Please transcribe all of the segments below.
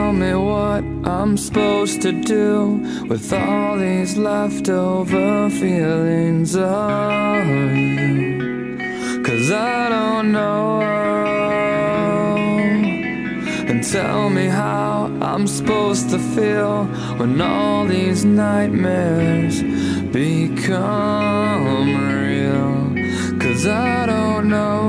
tell me what I'm supposed to do with all these leftover feelings of you, 'cause I don't know. And tell me how I'm supposed to feel when all these nightmares become real, 'cause I don't know.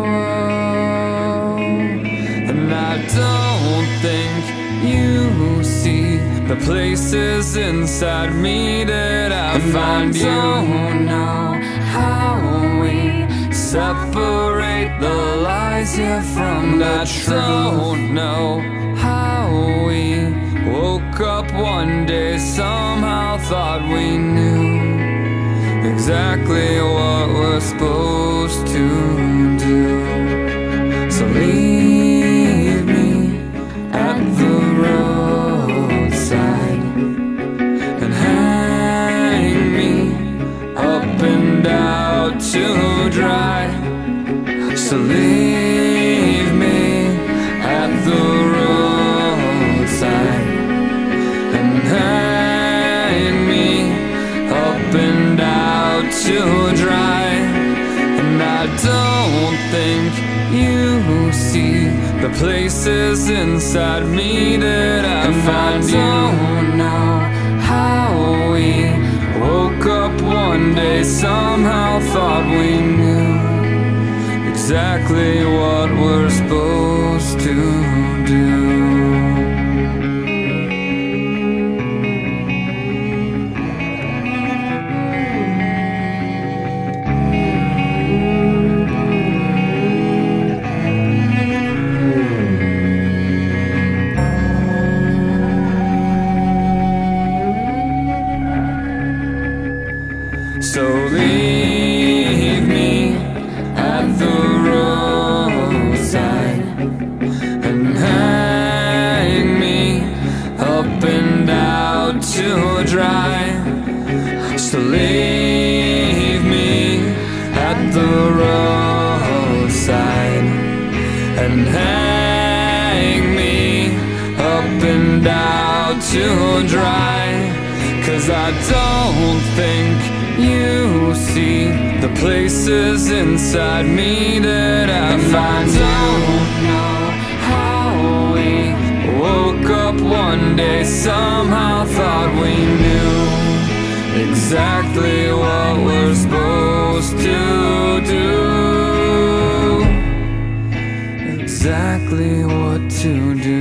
And I don't think you see the places inside me that I find you. Don't know how we separate the lies here from the truth. I don't know how we woke up one day, somehow thought we knew exactly what we're supposed to do. So leave me at the roadside and hang me up and out to dry. So leave me at the roadside and hang me up and out to dry. And I don't think you see the places inside me that I find you. I don't know how we woke up one day, somehow thought we knew exactly what we're supposed to do. So leave me at the roadside and hang me up and out to dry. So leave me at the roadside and hang me up and out to dry. 'Cause I don't think you see the places inside me that I find. I don't know how we woke up one day, somehow thought we knew exactly what we're supposed to do, exactly what to do.